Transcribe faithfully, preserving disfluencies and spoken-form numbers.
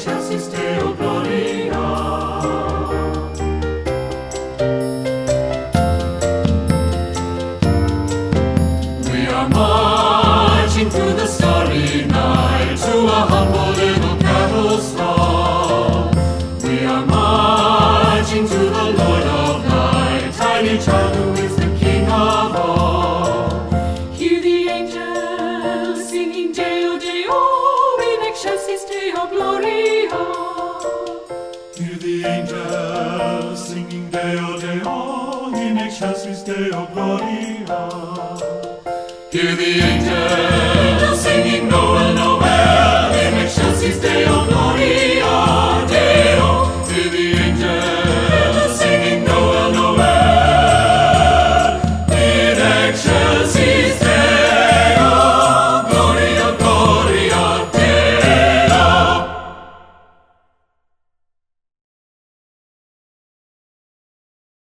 excelsis Deo Gloria. We are marching through the starry night to a humble little cattle stall. We are marching to the Lord of Light, tiny child who is the King of all. Hear the angels singing Deo, Deo, in excelsis Deo Gloria. Hear the angels singing Deo, Deo, in excelsis Deo Gloria. Hear the angels